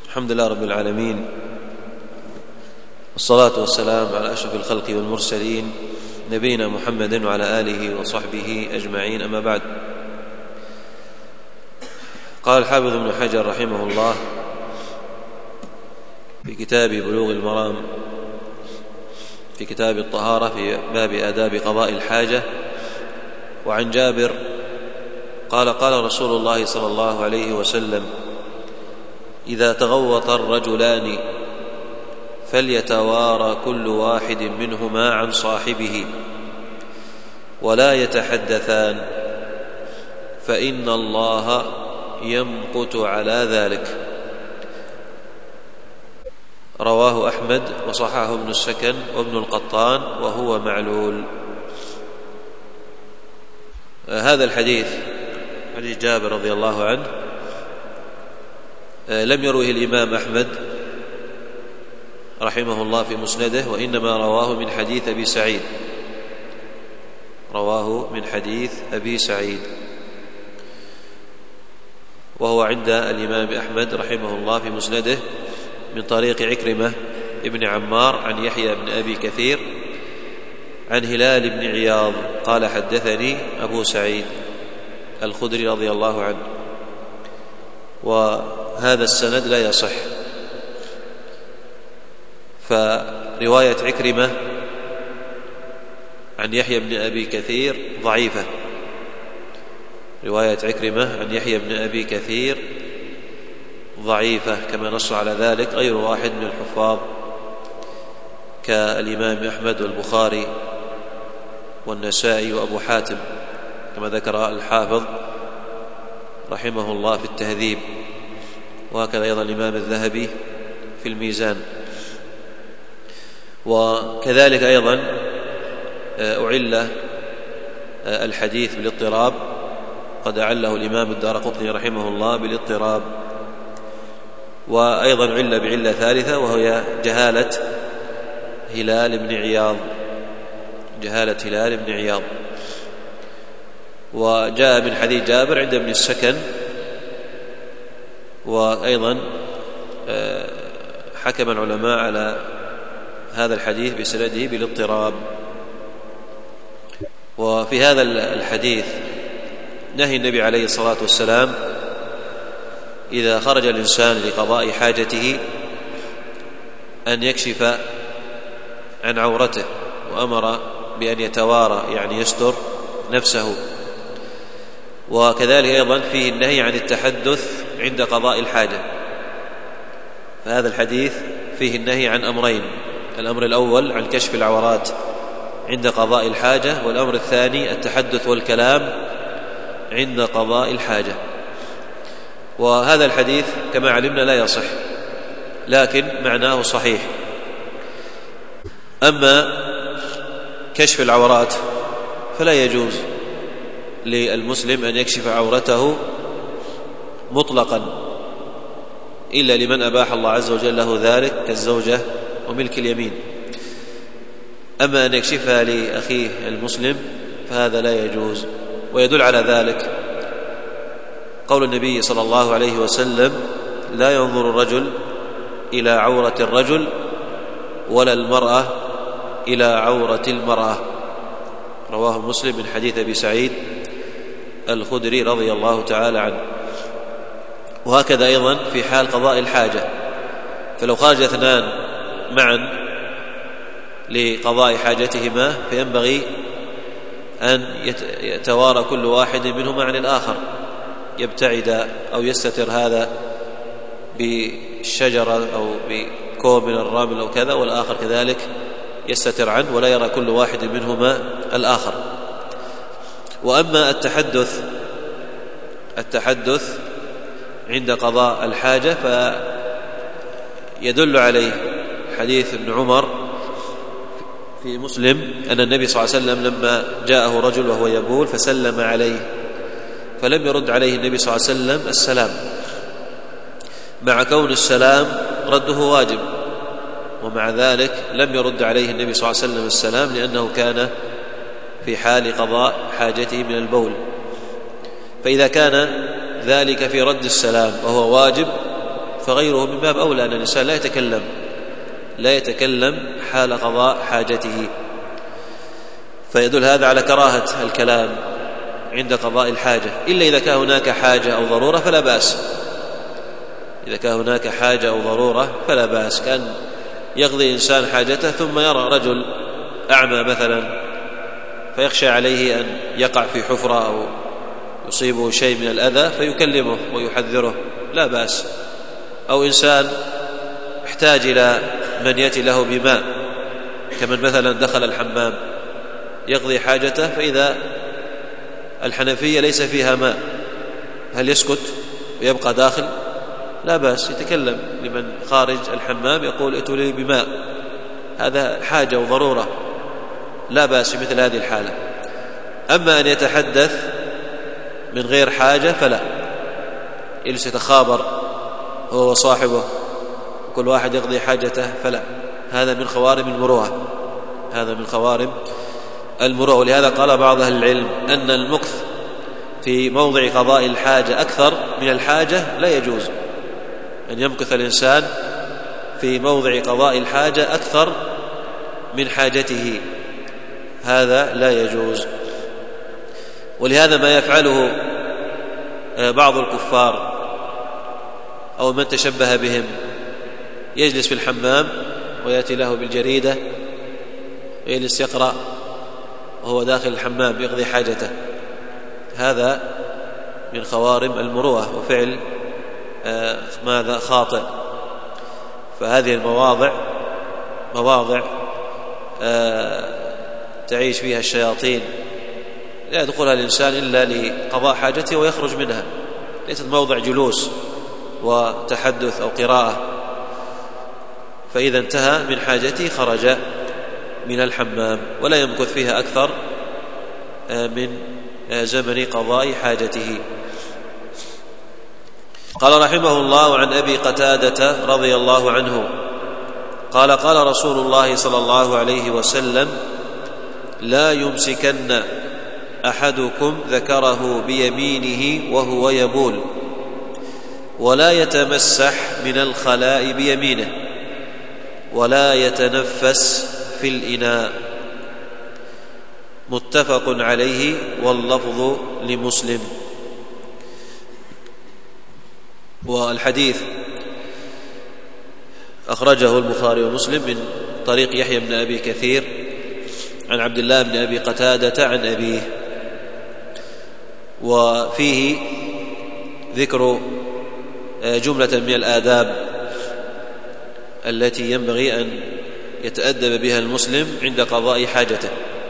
الحمد لله رب العالمين، والصلاة والسلام على أشرف الخلق والمرسلين نبينا محمد وعلى آله وصحبه أجمعين، أما بعد. قال الحافظ ابن حجر رحمه الله في كتاب بلوغ المرام في كتاب الطهارة في باب آداب قضاء الحاجة: وعن جابر قال: قال رسول الله صلى الله عليه وسلم: إذا تغوط الرجلان فليتوارى كل واحد منهما عن صاحبه ولا يتحدثان، فإن الله يمقت على ذلك. رواه أحمد وصححه ابن السكن وابن القطان وهو معلول. هذا الحديث حديث جابر رضي الله عنه لم يروه الإمام أحمد رحمه الله في مسنده، وإنما رواه من حديث أبي سعيد، رواه من حديث أبي سعيد، وهو عند الإمام أحمد رحمه الله في مسنده من طريق عكرمة ابن عمار عن يحيى بن أبي كثير عن هلال بن عياض قال: حدثني أبو سعيد الخدري رضي الله عنه. وهذا السند لا يصح، فرواية عكرمة عن يحيى بن أبي كثير ضعيفة، رواية عكرمة عن يحيى بن أبي كثير ضعيفة، كما نص على ذلك غير واحد من الحفاظ كالإمام أحمد والبخاري والنسائي وأبو حاتم، كما ذكر الحافظ رحمه الله في التهذيب، وهكذا أيضا الإمام الذهبي في الميزان. وكذلك أيضا أعل الحديث بالاضطراب، قد أعله الإمام الدارقطني رحمه الله بالاضطراب. وأيضا عل بعلة ثالثة، وهي جهالة هلال بن عياض. وجاء من حديث جابر عند ابن السكن، وأيضا حكم العلماء على هذا الحديث بسنده بالاضطراب. وفي هذا الحديث نهي النبي عليه الصلاة والسلام إذا خرج الإنسان لقضاء حاجته أن يكشف عن عورته، وأمر بأن يتوارى يعني يستر نفسه. وكذلك أيضا فيه النهي عن التحدث عند قضاء الحاجة، فهذا الحديث فيه النهي عن أمرين: الأمر الأول عن كشف العورات عند قضاء الحاجة، والأمر الثاني التحدث والكلام عند قضاء الحاجة. وهذا الحديث كما علمنا لا يصح، لكن معناه صحيح. أما كشف العورات فلا يجوز للمسلم أن يكشف عورته مطلقا إلا لمن أباح الله عز وجل له ذلك كالزوجة وملك اليمين. أما أن يكشفها لأخيه المسلم فهذا لا يجوز. ويدل على ذلك قول النبي صلى الله عليه وسلم: لا ينظر الرجل إلى عورة الرجل ولا المرأة إلى عورة المرأة. رواه مسلم من حديث أبي سعيد الخدري رضي الله تعالى عنه. وهكذا أيضا في حال قضاء الحاجة، فلو خرج اثنان معا لقضاء حاجتهما فينبغي أن يتوارى كل واحد منهما عن الآخر، يبتعد أو يستتر هذا بالشجرة أو بكوم من الرمل أو كذا، والآخر كذلك يستتر عنه، ولا يرى كل واحد منهما الآخر. وأما التحدث عند قضاء الحاجة فيدل عليه حديث ابن عمر في مسلم أن النبي صلى الله عليه وسلم لما جاءه رجل وهو يبول فسلم عليه، فلم يرد عليه النبي صلى الله عليه وسلم السلام، مع كون السلام رده واجب، ومع ذلك لم يرد عليه النبي صلى الله عليه وسلم السلام لأنه كان في حال قضاء حاجته من البول. فإذا كان ذلك في رد السلام وهو واجب فغيره من باب أولى أن الإنسان لا يتكلم حال قضاء حاجته. فيدل هذا على كراهة الكلام عند قضاء الحاجة، إلا إذا كان هناك حاجة أو ضرورة فلا بأس. إذا كان هناك حاجة أو ضرورة فلا بأس، كان يقضي إنسان حاجته ثم يرى رجل أعمى مثلا فيخشى عليه أن يقع في حفرة أو يصيبه شيء من الأذى فيكلمه ويحذره، لا بأس. أو إنسان احتاج إلى من يأتي له بماء، كمن مثلا دخل الحمام يقضي حاجته فإذا الحنفية ليس فيها ماء، هل يسكت ويبقى داخل؟ لا بأس، يتكلم لمن خارج الحمام يقول ائتوا لي بماء، هذا حاجة وضرورة، لا بأس في مثل هذه الحالة. أما أن يتحدث من غير حاجة فلا، يجلس يتخابر هو وصاحبه كل واحد يقضي حاجته فلا، هذا من خوارم المروءة، هذا من خوارم المروءة. ولهذا قال بعض أهل العلم أن المكث في موضع قضاء الحاجة أكثر من الحاجة لا يجوز، أن يمكث الإنسان في موضع قضاء الحاجة أكثر من حاجته، هذا لا يجوز. ولهذا ما يفعله بعض الكفار أو من تشبه بهم، يجلس في الحمام ويأتي له بالجريدة ويجلس يقرأ وهو داخل الحمام يقضي حاجته، هذا من خوارم المروءة وفعل ماذا خاطئ. فهذه المواضع مواضع تعيش فيها الشياطين، لا يدخلها الإنسان إلا لقضاء حاجته ويخرج منها، ليست موضع جلوس وتحدث أو قراءة. فإذا انتهى من حاجته خرج من الحمام ولا يمكث فيها أكثر من زمن قضاء حاجته. قال رحمه الله: عن أبي قتادة رضي الله عنه قال: قال رسول الله صلى الله عليه وسلم: لا يمسكن أحدكم ذكره بيمينه وهو يبول، ولا يتمسح من الخلاء بيمينه، ولا يتنفس في الإناء. متفق عليه واللفظ لمسلم. والحديث أخرجه البخاري ومسلم من طريق يحيى بن أبي كثير عن عبد الله بن أبي قتادة عن أبيه، وفيه ذكر جملة من الآداب التي ينبغي أن يتأدب بها المسلم عند قضاء حاجته،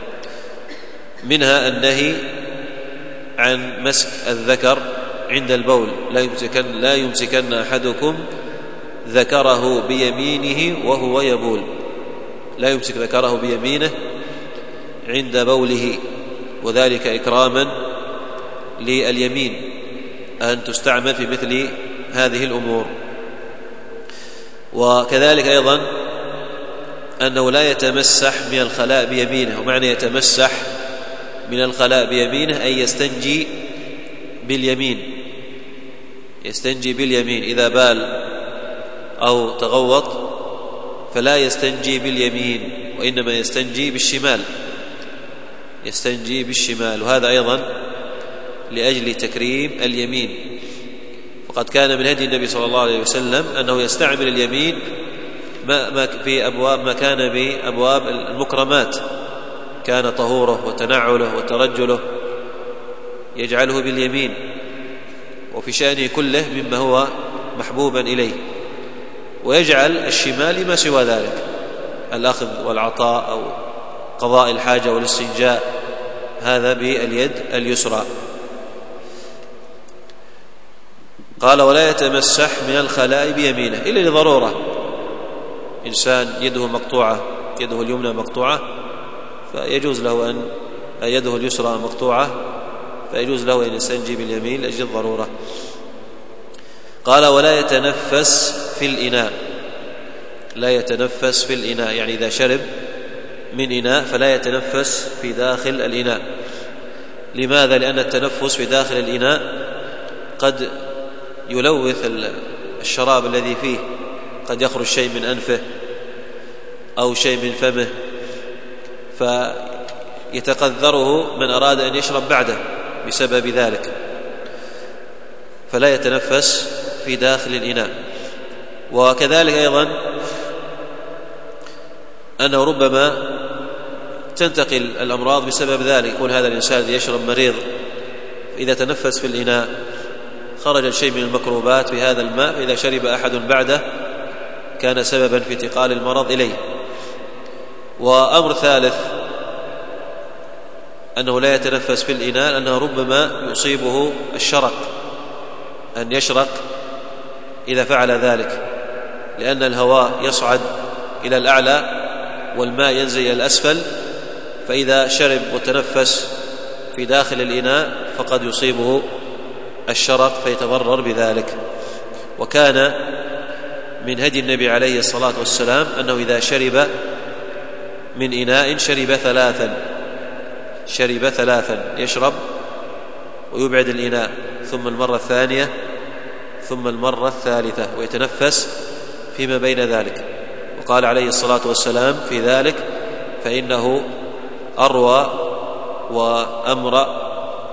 منها النهي عن مسك الذكر عند البول، لا يمسكن أحدكم ذكره بيمينه وهو يبول، لا يمسك ذكره بيمينه عند بوله، وذلك إكراما لليمين أن تستعمل في مثل هذه الأمور. وكذلك أيضا أنه لا يتمسح من الخلاء بيمينه، ومعنى يتمسح من الخلاء بيمينه أي يستنجي باليمين، يستنجي باليمين، إذا بال أو تغوط فلا يستنجي باليمين وإنما يستنجي بالشمال، يستنجي بالشمال، وهذا أيضا لأجل تكريم اليمين. وقد كان من هدي النبي صلى الله عليه وسلم أنه يستعمل اليمين في أبواب ما كان بأبواب المكرمات، كان طهوره وتنعله وترجله يجعله باليمين، وفي شأنه كله مما هو محبوبا إليه، ويجعل الشمال ما سوى ذلك، الأخذ والعطاء أو قضاء الحاجة والاستنجاء، هذا باليد اليسرى. قال: ولا يتمسح من الخلاء بيمينه إلا لضرورة، إنسان يده مقطوعة، يده اليمنى مقطوعة، فيجوز له أن يده اليسرى مقطوعة فيجوز له أن يستنجي باليمين لأجل الضرورة. قال: ولا يتنفس في الإناء، لا يتنفس في الإناء، يعني إذا شرب من إناء فلا يتنفس في داخل الإناء. لماذا؟ لأن التنفس في داخل الإناء قد يلوث الشراب الذي فيه قد يخرج شيء من أنفه أو شيء من فمه، فيتقذره من أراد أن يشرب بعده بسبب ذلك، فلا يتنفس في داخل الإناء. وكذلك أيضا أنه ربما تنتقل الأمراض بسبب ذلك. يقول هذا الإنسان الذي يشرب مريض، إذا تنفس في الإناء خرج الشيء من الميكروبات بهذا الماء، فإذا شرب أحد بعده كان سببا في انتقال المرض إليه. وأمر ثالث أنه لا يتنفس في الإناء لأنه ربما يصيبه الشرق، أن يشرق إذا فعل ذلك، لأن الهواء يصعد إلى الأعلى والماء ينزل إلى الأسفل، فإذا شرب وتنفس في داخل الإناء فقد يصيبه الشرق فيتضرر بذلك. وكان من هدي النبي عليه الصلاة والسلام أنه إذا شرب من إناء شرب ثلاثا، يشرب ويبعد الإناء، ثم المرة الثانية، ثم المرة الثالثة، ويتنفس فيما بين ذلك. وقال عليه الصلاة والسلام في ذلك: فإنه أروى وأمرأ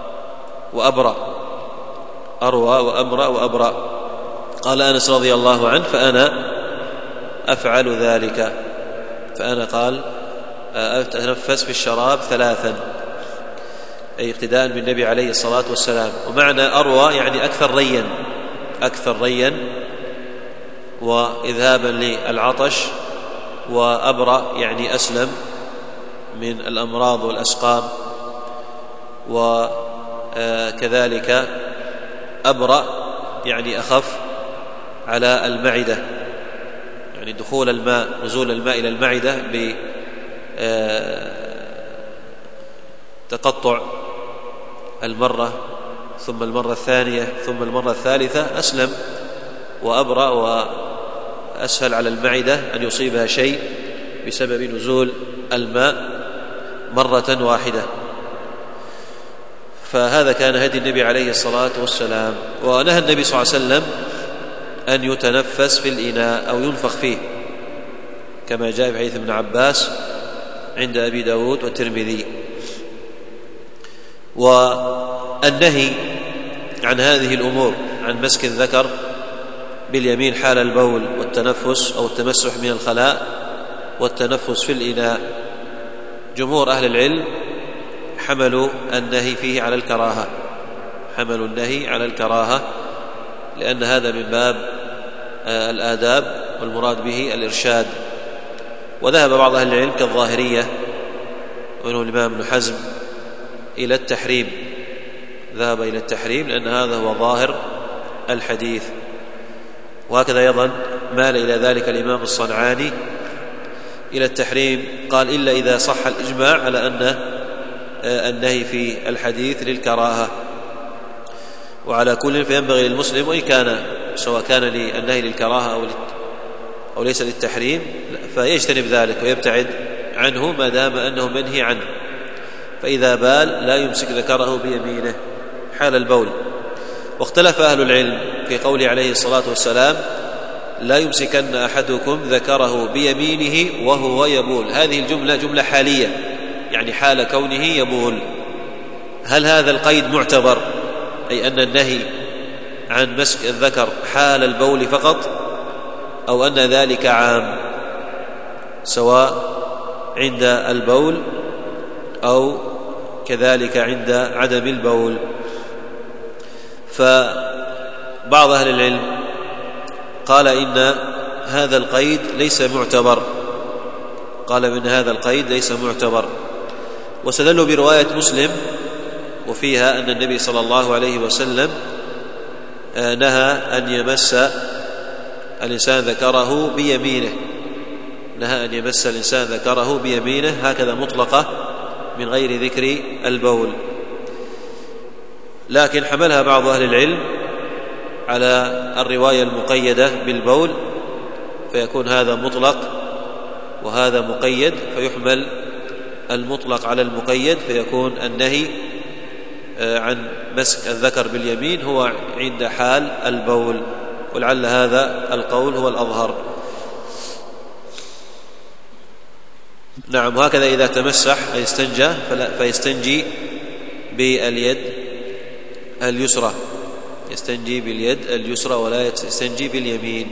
وأبرأ. قال أنس رضي الله عنه: فأنا أفعل ذلك، فأنا قال أتنفس في الشراب ثلاثا، أي اقتداء بالنبي عليه الصلاة والسلام. ومعنى أروى يعني أكثر ريا وإذهابا للعطش، وأبرأ يعني أسلم من الأمراض والأسقام، وكذلك أبرأ يعني أخف على المعدة، يعني دخول الماء، نزول الماء إلى المعدة بتقطع المرة ثم المرة الثانية ثم المرة الثالثة أسلم وأبرأ وأسهل على المعدة أن يصيبها شيء بسبب نزول الماء مرة واحدة. فهذا كان هدي النبي عليه الصلاة والسلام. ونهى النبي صلى الله عليه وسلم أن يتنفس في الإناء أو ينفخ فيه، كما جاء في حديث ابن عباس عند أبي داود والترمذي. والنهي عن هذه الأمور، عن مسك الذكر باليمين حال البول والتنفس أو التمسح من الخلاء والتنفس في الإناء، جمهور أهل العلم حملوا النهي فيه على الكراهة، حملوا النهي على الكراهة، لأن هذا من باب الآداب والمراد به الإرشاد. وذهب بعض أهل العلم كالظاهرية ومنهم الإمام ابن حزم إلى التحريم، ذهب إلى التحريم لأن هذا هو ظاهر الحديث. وهكذا أيضا مال إلى ذلك الإمام الصنعاني إلى التحريم، قال: إلا إذا صح الإجماع على أن النهي في الحديث للكراهة. وعلى كل فينبغي للمسلم، وإن كان سواء كان للنهي للكراهة أو ليس للتحريم، فيجتنب ذلك ويبتعد عنه ما دام أنه منهي عنه. فإذا بال لا يمسك ذكره بيمينه حال البول. واختلف أهل العلم في قوله عليه الصلاة والسلام: لا يمسكن أحدكم ذكره بيمينه وهو يبول. هذه الجملة جملة حالية، يعني حال كونه يبول. هل هذا القيد معتبر، أي أن النهي عن مسك الذكر حال البول فقط، أو أن ذلك عام سواء عند البول أو كذلك عند عدم البول؟ فبعض أهل العلم قال إن هذا القيد ليس معتبر، قال إن هذا القيد ليس معتبر، واستدلوا برواية مسلم وفيها أن النبي صلى الله عليه وسلم نهى أن يمس الإنسان ذكره بيمينه، نهى أن يمس الإنسان ذكره بيمينه هكذا مطلقة من غير ذكر البول. لكن حملها بعض أهل العلم على الرواية المقيدة بالبول، فيكون هذا مطلق وهذا مقيد، فيحمل المطلق على المقيد، فيكون النهي عن مسك الذكر باليمين هو عند حال البول ولعل هذا القول هو الأظهر. نعم. وهكذا إذا تمسح أي استنجى فيستنجي باليد اليسرى، يستنجي باليد اليسرى ولا يستنجي باليمين.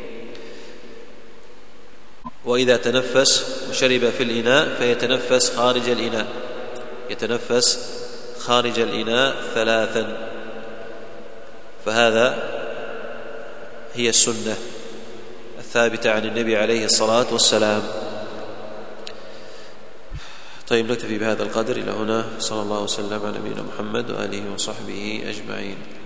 وإذا تنفس وشرب في الإناء فيتنفس خارج الإناء، يتنفس خارج الإناء 3. فهذا هي السنة الثابتة عن النبي عليه الصلاة والسلام. طيب، نكتفي بهذا القدر إلى هنا. صلى الله وسلم على نبينا محمد وآله وصحبه أجمعين.